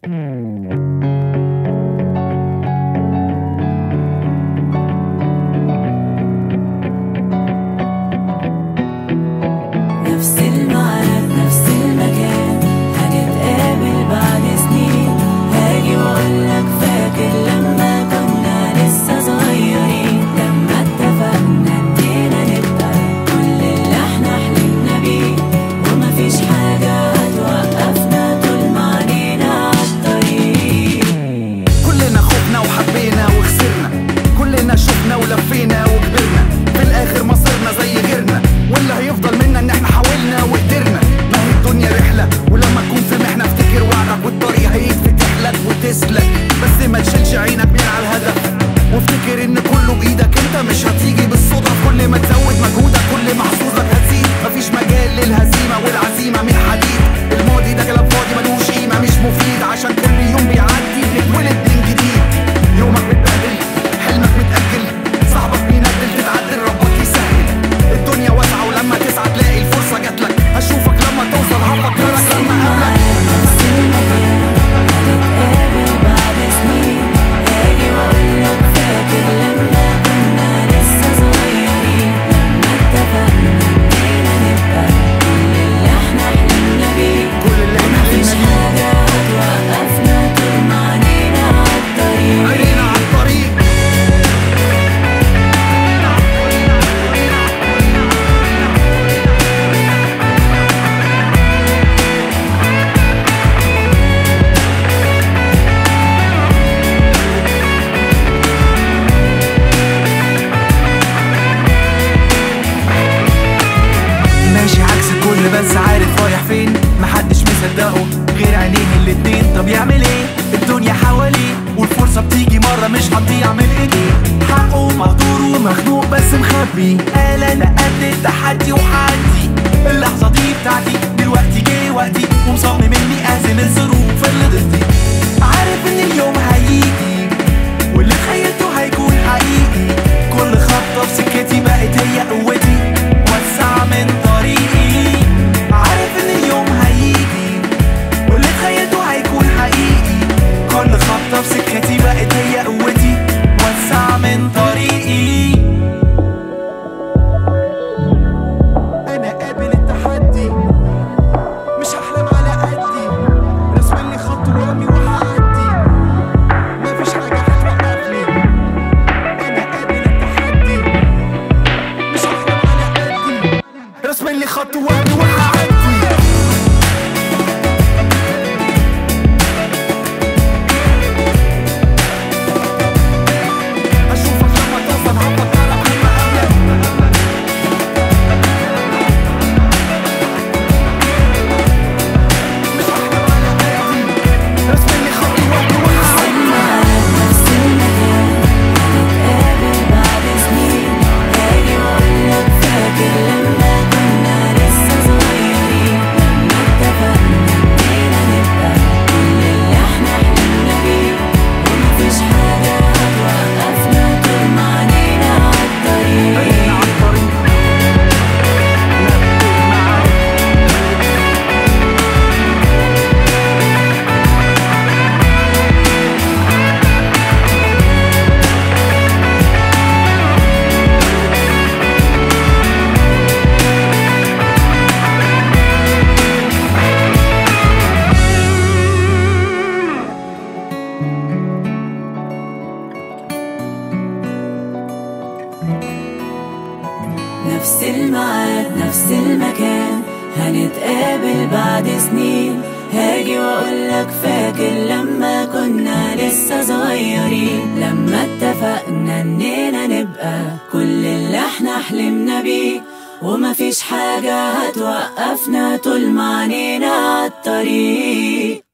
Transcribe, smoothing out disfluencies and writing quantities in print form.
نفس الميعاد نفس المكان، هنتقابل بعد سنين. هاجي واقولك فاكر لما كنا لسه صغيرين، لما اتفقنا اننا نبقى كل اللي احنا حلمنا بيه، ومفيش حاجة هتوقفنا طول ما عينينا عالطريق. كلنا خفنا وحبينا وخسرنا، كلنا شفنا ولفينا وكبرنا، في الاخر مصيرنا زي غيرنا، واللي هيفضل منا ان احنا حاولنا وقدرنا. ما هي الدنيا رحلة، ولما تكون في محنة افتكر وعدك والطريق هيتفتح لك وتسلك، بس ما تشيلش عينك من على الهدف، وافتكر ان كله بايدك انت، مش هتيجي بالصدف. كل ما تزود مجهودك كل ما حظوظك هتزيد، مفيش مجال للهزيمة والعزيمة من حديد. الماضي ده كلام فاضي ملوش قيمة، مش مفيد، عشان كل يوم بيعدي بنتولد من جديد. يومك متبهدل، حلمك متأجل، صاحبك بينزل تتعدل، ربك يسهل. الدنيا واسعة ولما تسعى تلاقي الفرصة جاتلك، هشوفك لما توصل، هفكرك لما اقابلك. نفس المكان، هنتقابل بعد سنين. هاجي واقولك فاكر لما كنا لسه صغيرين، لما اتفقنا اننا نبقى كل اللي احنا حلمنا بيه، كل اللي احنا مفيش حلمنا بيه. حاجة هتوقفنا طول ما عينينا عالطريق. عينينا عالطريق. ماشي عكس الكل بس عارف رايح فين، محدش مصدقه غير عينيه الاتنين. طب يعمل ايه؟ الدنيا حواليه والفرصة بتيجي مرة مش هتضيع من ايديه. حقه مهدور ومخنوق بس مخبي، قال انا قد التحدي وحدي. اللحظة دي بتاعتي دلوقتي، جه وقتي ومصمم اني اهزم الظروف اللي ضدي. عارف ان اليوم هيجي واللي تخيلته هيكون حقيقي، كل خطة في سكتي بقت هي قوتي، وسع من طريقي. عارف ان اليوم هيجي واللي تخيلته هيكون حقيقي، كل خطة في سكتي بقت هي قوتي، وسع من طريقي. انا قابل التحدي، مش هحلم على قدي، رسم لي خط وهمي وهعدي، مفيش حاجة هتوقفني. انا قابل التحدي، مش هحلم على قدي، رسم لي خط وهمي وهعدي. هشوفك لما توصل، هفكرك لما اقابلك. مش هحلم على قدي، رسم لي خط وهمي وهعدي. نفس المكان، هنتقابل بعد سنين. هاجي واقولك فاكر لما كنا لسه صغيرين، لما اتفقنا اننا نبقى كل اللي احنا حلمنا بيه، ومفيش حاجة هتوقفنا طول ما عينينا عالطريق. عينينا عالطريق. نبدأ معاك. نفس الميعاد نفس المكان، هنتقابل بعد سنين. هاجي واقولك فاكر لما كنا لسه صغيرين، لما اتفقنا اننا نبقى كل اللي احنا حلمنا بيه، ومفيش حاجة هتوقفنا طول ما عينينا عالطريق.